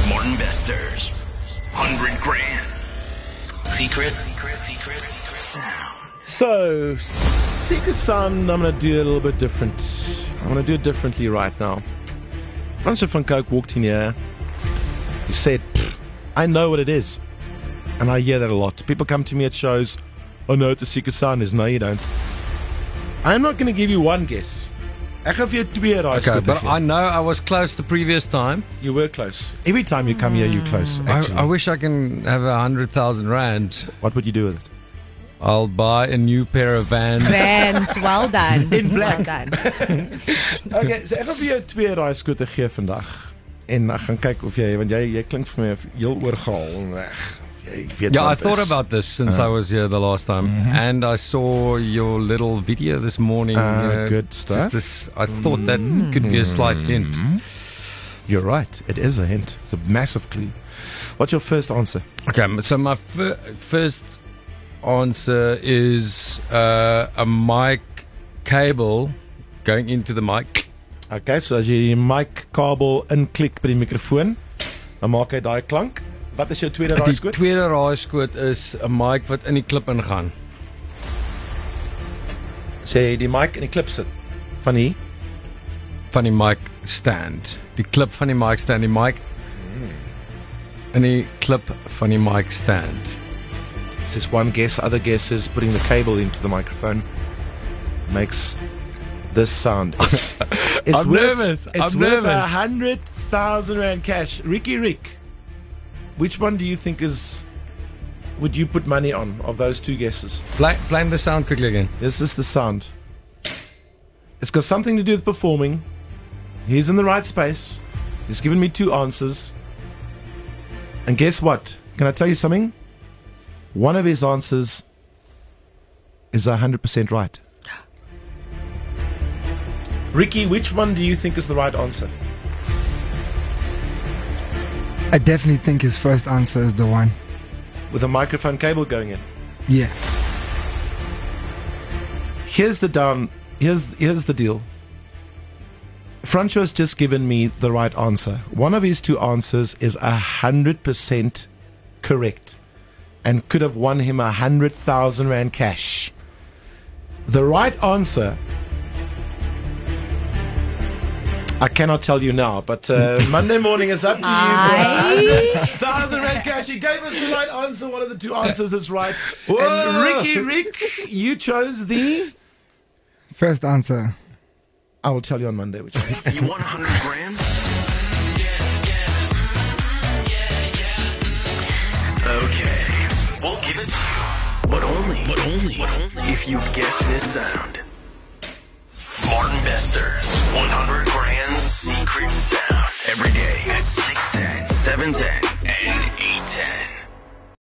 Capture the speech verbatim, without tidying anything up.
Martin Besters. Hundred grand. Secret. Secret. Secret. Secret sound. So, secret sound, I'm going to do it a little bit different. I'm going to do it differently right now. Francois van Coke walked in here. He said, I know what it is. And I hear that a lot. People come to me at shows, I know what the secret sound is. No, you don't. I'm not going to give you one guess. Ek gaan vir jou twee raai Okay, skote but gee. I know I was close the previous time. You were close. Every time you come here, you're close, I, actually. I wish I can have a hundred thousand rand. What would you do with it? I'll buy a new pair of Vans. Vans, well done. In black. Well done. Okay, so ek gaan vir jou twee raai skote gee vandag. En ek gaan kyk of jy, want jy, jy klink vir my heel oorgehaal en weg. Jy weet Yeah, I wat thought is. about this since Uh. I was here the last time, Mhm. and I saw your little video this morning. Ah, good just stuff. This, I thought that could be a slight hint. You're right. It is a hint. It's a massive clue. What's your first answer? Okay, so my fir- first answer is uh, a mic cable going into the mic. Okay, so as jy die mic kabel inklik by die mikrofoon, dan maak hy daai klank. Wat is jou tweede Die raaiskoot? tweede raaiskoot is 'n mic wat in die klip ingaan. Sê die mic in die klip sit van die Van die mic stand. Die klip van die mic stand, die mic in die klip van die mic stand. This is one guess. Other guess is putting the cable into the microphone. Makes this sound. It's, it's I'm worth, nervous. It's I'm worth nervous. a hundred thousand rand cash. Ricky Rick, which one do you think is? Would you put money on of those two guesses? Play, playing the sound quickly again. This is the sound. It's got something to do with performing. He's in the right space. He's given me two answers. And guess what? Can I tell you something? One of his answers is one hundred percent right. Ricky, which one do you think is the right answer? I definitely think his first answer is the one. With a microphone cable going in. Yeah. Here's the down. Here's here's the deal. Francois just given me the right answer. One of his two answers is a hundred percent correct, and could have won him a hundred thousand rand cash. The right answer, I cannot tell you now, but uh, Monday morning is up to you for a hundred thousand rand cash. He gave us the right answer. One of the two answers is right. And Ricky Rick, you chose the. First answer. I will tell you on Monday which one. You want a hundred grand? Okay, we'll give it to you, but only, but only, but only if you guess this sound. Martin Besters, one hundred grand secret sound every day at six ten, seven ten, and eight ten.